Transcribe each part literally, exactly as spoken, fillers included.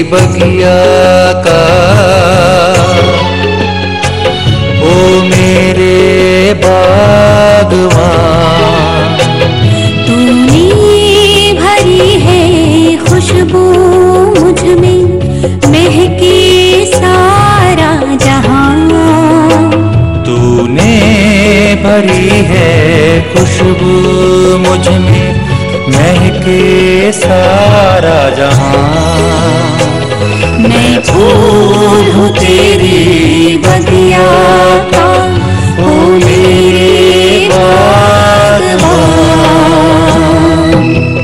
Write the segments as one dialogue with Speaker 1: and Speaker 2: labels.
Speaker 1: बगिया का, ओ मेरे बागवान।
Speaker 2: तूने भरी है खुशबू मुझ में, महके सारा जहां।
Speaker 1: तूने भरी है खुशबू मुझ में, महके सारा जहां।
Speaker 2: मैं फूल हूँ तेरी बगिया का, ओ मेरे बागवान।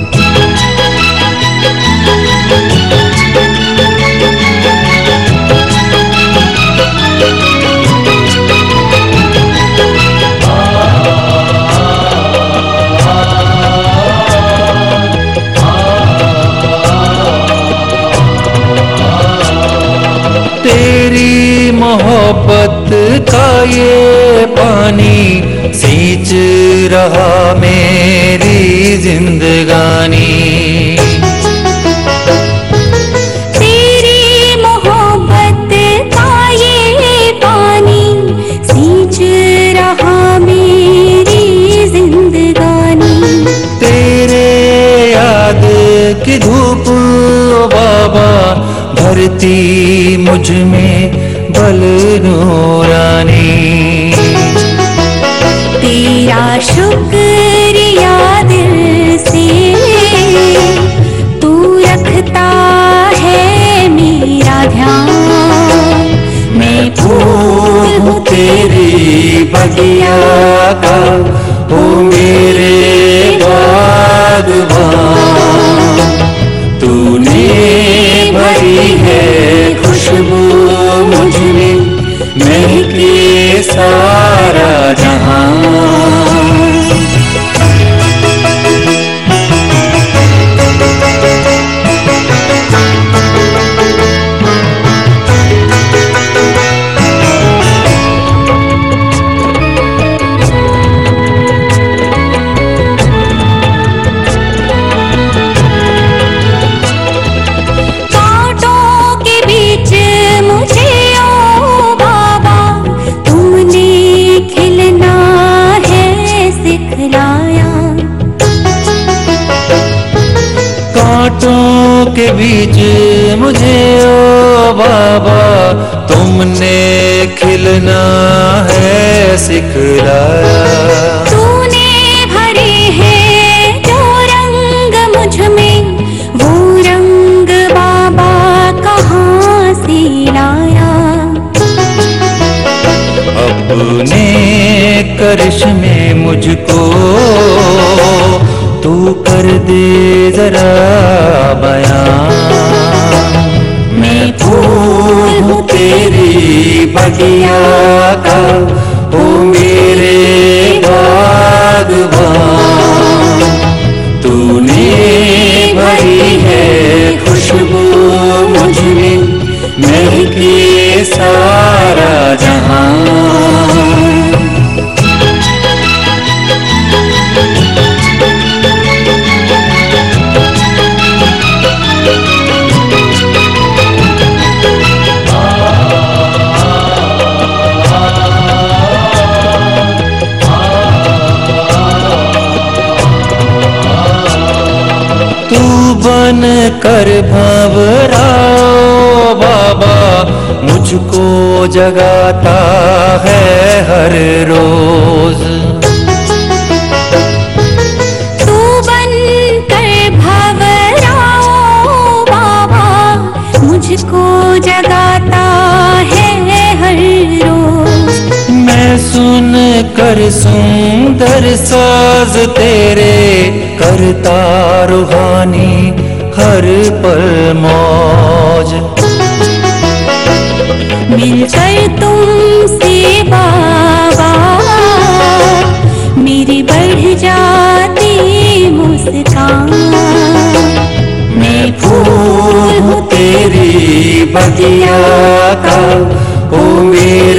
Speaker 1: तेरी मोहब्बत का ये पानी सींच रहा मेरी जिंदगानी।
Speaker 2: तेरी मोहब्बत का ये पानी सींच रहा मेरी जिंदगानी।
Speaker 1: तेरे याद की धूप ओ बाबा भरती मुझ में बल नूरानी।
Speaker 2: तेरा शुक्रिया दिल से तू रखता है मेरा ध्यान। मैं फूल हूँ तेरी
Speaker 1: बगिया का, ओ मेरे बागवान। तूने भरी है खुशबू मुझ में, महके सारा जहां। कांटों के बीच मुझे ओ बाबा तुमने खिलना है सिखलाया।
Speaker 2: तूने भरे हैं जो रंग मुझ में, वो रंग बाबा कहाँ से लाया।
Speaker 1: अपने करिश्मे मुझको तू कर दे जरा बयां।
Speaker 2: मैं फूल हूँ तेरी
Speaker 1: बगिया का, ओ मेरे बागवान। तूने भरी है खुशबू मुझ में, महके सारा जहां। तू बन कर भंवरा ओ बाबा मुझको जगाता है हर रोज।
Speaker 2: तू बन कर भंवरा ओ बाबा मुझको जगाता है हर रोज।
Speaker 1: मैं सुन कर सुंदर साज तेरे करता रूहानी हर पल मौज।
Speaker 2: मिलकर तुमसे बाबा मेरी बढ़ जाती मुस्कान। मैं फूल हूँ तेरी
Speaker 1: बगिया का, ओ मेरे